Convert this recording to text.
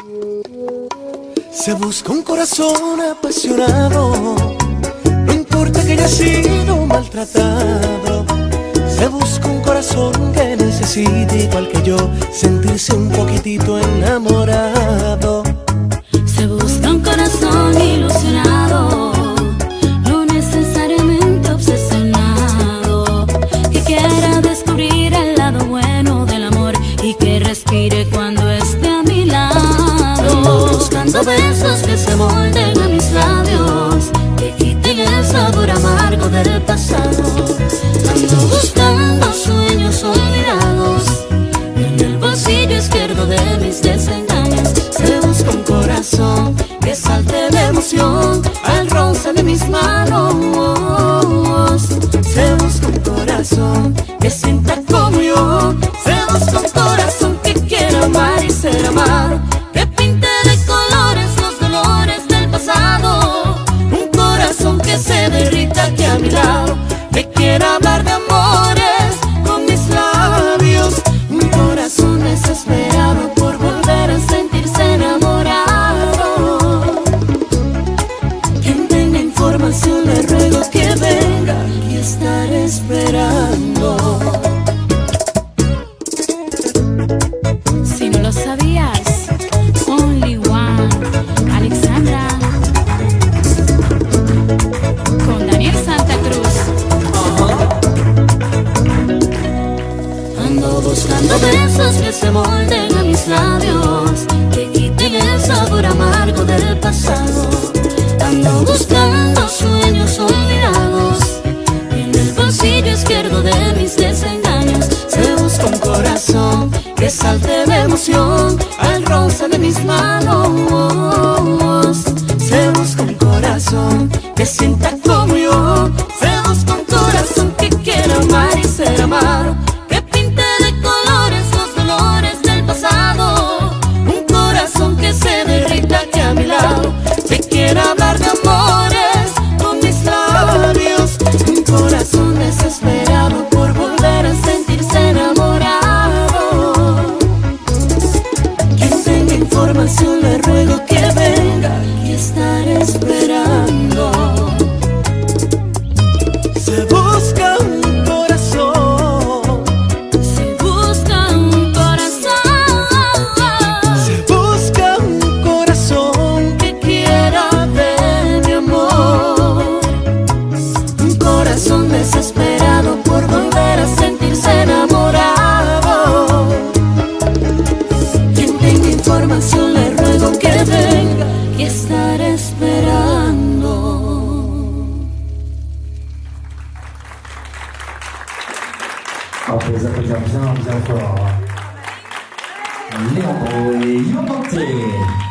Se busca un corazón apasionado, no importa que haya sido maltratado. Se busca un corazón que necesite, igual que yo, sentirse un poquitito enamorado. Se busca un corazón ilusionado, no necesariamente obsesionado, que quiera descubrir el lado bueno del amor y que respire cuando esté a mi lado. Buscando besos que se molden a mis labios, que quiten el sabor amargo del pasado. Ando buscando sueños olvidados en el bolsillo izquierdo de mis desengaños. Se busca un corazón que salte de emoción al roce de mis manos. Se busca un corazón que sienta como yo. Se busca un corazón que quiera amar y ser amado, que pinte de colores los dolores del pasado. Un corazón que se derrita aquí a mi lado, que quiera hablar de amores con mis labios. Un corazón desesperado por volver a sentirse enamorado. Quien tenga información le ruego que venga y estaré esperando. Si no lo sabías, Only One, Alexandra, con Daniel Santa Cruz. Ando buscando besos que se molden a mis labios, que quiten el sabor amargo del pasado. Ando buscando sueños olvidados en el bolsillo izquierdo de mis desengaños. Se busca un corazón que salte de emoción al roce de mis manos. Se busca un corazón que sienta como yo. Se busca un corazón que quiera amar y ser amado, que pinte de colores los dolores del pasado. Un corazón que se derrita aquí a mi lado, que quiera hablar de amores con mis labios. Un corazón desesperado por volver a sentirse enamorado. Quien tenga información le ruego que venga y estaré esperando. Se busca un corazón, Se busca un corazón, se busca un corazón que quiera de mi amor. un corazón desesperado por volver a sentirse enamorado. Quien tenga información le ruego que venga y estaré esperando. 好，陪着分享，非常非常好。亮回有梦姐。